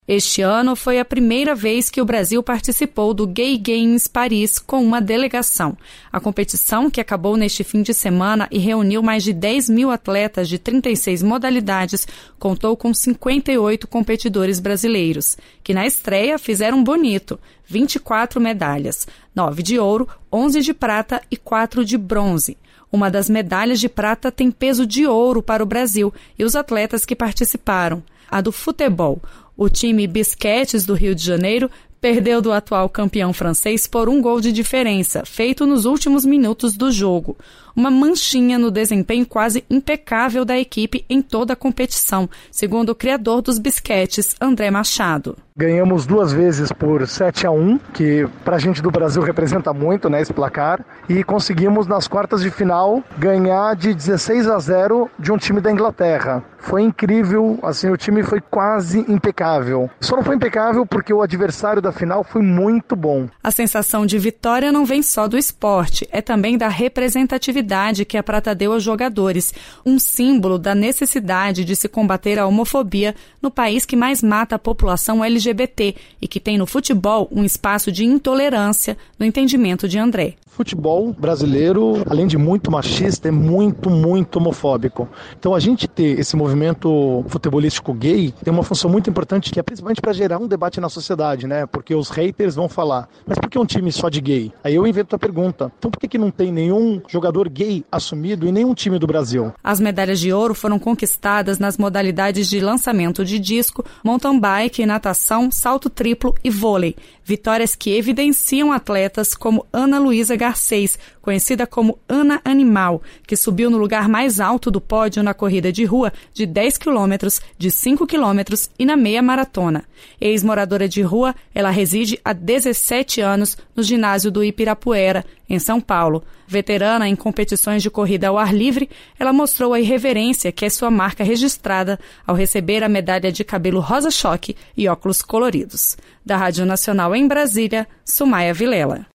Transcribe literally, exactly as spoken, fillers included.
Este ano foi a primeira vez que o Brasil participou do Gay Games Paris com uma delegação. A competição, que acabou neste fim de semana e reuniu mais de dez mil atletas de trinta e seis modalidades, contou com cinquenta e oito competidores brasileiros, que na estreia fizeram bonito, vinte e quatro medalhas, nove de ouro, onze de prata e quatro de bronze. Uma das medalhas de prata tem peso de ouro para o Brasil e os atletas que participaram. A do futebol. O time Bisquetes do Rio de Janeiro perdeu do atual campeão francês por um gol de diferença, feito nos últimos minutos do jogo. Uma manchinha no desempenho quase impecável da equipe em toda a competição, segundo o criador dos bisquetes, André Machado. Ganhamos duas vezes por sete a um, que pra gente do Brasil representa muito, né, esse placar. E conseguimos nas quartas de final ganhar de dezesseis a zero de um time da Inglaterra. Foi incrível, assim, o time foi quase impecável. Só não foi impecável porque o adversário da final foi muito bom. A sensação de vitória não vem só do esporte, é também da representatividade que a prata deu aos jogadores, um símbolo da necessidade de se combater a homofobia no país que mais mata a população L G B T e que tem no futebol um espaço de intolerância, no entendimento de André. Futebol brasileiro, além de muito machista, é muito, muito homofóbico. Então a gente ter esse movimento futebolístico gay tem uma função muito importante, que é principalmente para gerar um debate na sociedade, né? Porque os haters vão falar, mas por que um time só de gay? Aí eu invento a pergunta, então por que que não tem nenhum jogador gay assumido em nenhum time do Brasil? As medalhas de ouro foram conquistadas nas modalidades de lançamento de disco, mountain bike, natação, salto triplo e vôlei. Vitórias que evidenciam atletas como Ana Luísa Garcês, conhecida como Ana Animal, que subiu no lugar mais alto do pódio na corrida de rua de dez quilômetros, de cinco quilômetros e na meia maratona. Ex-moradora de rua, ela reside há dezessete anos no ginásio do Ibirapuera, em São Paulo. Veterana em competições de corrida ao ar livre, ela mostrou a irreverência que é sua marca registrada ao receber a medalha de cabelo rosa-choque e óculos coloridos. Da Rádio Nacional em Brasília, Sumaia Vilela.